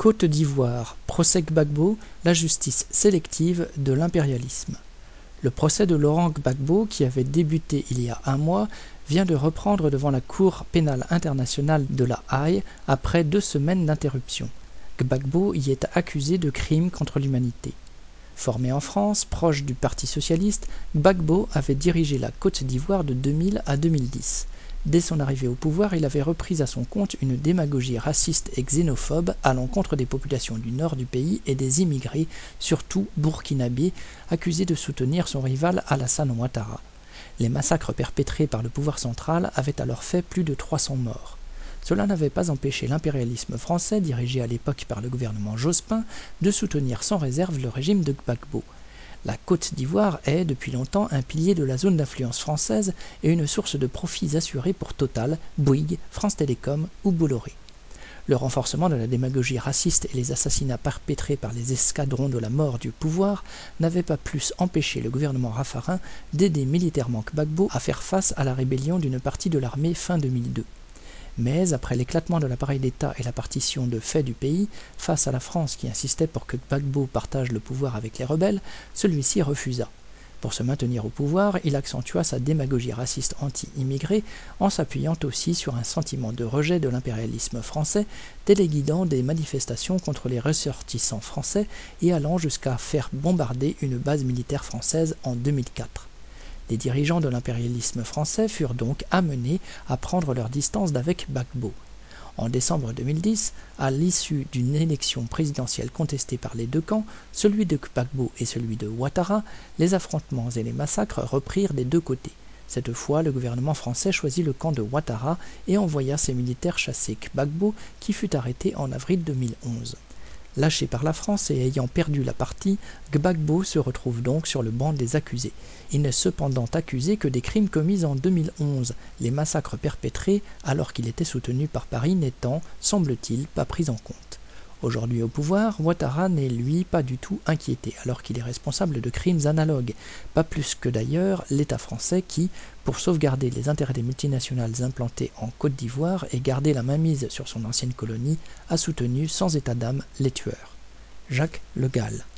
Côte d'Ivoire, procès Gbagbo, la justice sélective de l'impérialisme. Le procès de Laurent Gbagbo, qui avait débuté il y a un mois, vient de reprendre devant la Cour pénale internationale de La Haye après 2 semaines d'interruption. Gbagbo y est accusé de crimes contre l'humanité. Formé en France, proche du Parti socialiste, Gbagbo avait dirigé la Côte d'Ivoire de 2000 à 2010. Dès son arrivée au pouvoir, il avait repris à son compte une démagogie raciste et xénophobe à l'encontre des populations du nord du pays et des immigrés, surtout burkinabés, accusés de soutenir son rival Alassane Ouattara. Les massacres perpétrés par le pouvoir central avaient alors fait plus de 300 morts. Cela n'avait pas empêché l'impérialisme français, dirigé à l'époque par le gouvernement Jospin, de soutenir sans réserve le régime de Gbagbo. La Côte d'Ivoire est, depuis longtemps, un pilier de la zone d'influence française et une source de profits assurés pour Total, Bouygues, France Télécom ou Bolloré. Le renforcement de la démagogie raciste et les assassinats perpétrés par les escadrons de la mort du pouvoir n'avaient pas plus empêché le gouvernement Raffarin d'aider militairement Gbagbo à faire face à la rébellion d'une partie de l'armée fin 2002. Mais, après l'éclatement de l'appareil d'État et la partition de fait du pays, face à la France qui insistait pour que Gbagbo partage le pouvoir avec les rebelles, celui-ci refusa. Pour se maintenir au pouvoir, il accentua sa démagogie raciste anti-immigré en s'appuyant aussi sur un sentiment de rejet de l'impérialisme français, téléguidant des manifestations contre les ressortissants français et allant jusqu'à faire bombarder une base militaire française en 2004. Les dirigeants de l'impérialisme français furent donc amenés à prendre leur distance d'avec Gbagbo. En décembre 2010, à l'issue d'une élection présidentielle contestée par les deux camps, celui de Gbagbo et celui de Ouattara, les affrontements et les massacres reprirent des deux côtés. Cette fois, le gouvernement français choisit le camp de Ouattara et envoya ses militaires chasser Gbagbo, qui fut arrêté en avril 2011. Lâché par la France et ayant perdu la partie, Gbagbo se retrouve donc sur le banc des accusés. Il n'est cependant accusé que des crimes commis en 2011, les massacres perpétrés alors qu'il était soutenu par Paris n'étant, semble-t-il, pas pris en compte. Aujourd'hui au pouvoir, Ouattara n'est lui pas du tout inquiété alors qu'il est responsable de crimes analogues, pas plus que d'ailleurs l'État français qui, pour sauvegarder les intérêts des multinationales implantées en Côte d'Ivoire et garder la mainmise sur son ancienne colonie, a soutenu sans état d'âme les tueurs. Jacques Le Gall.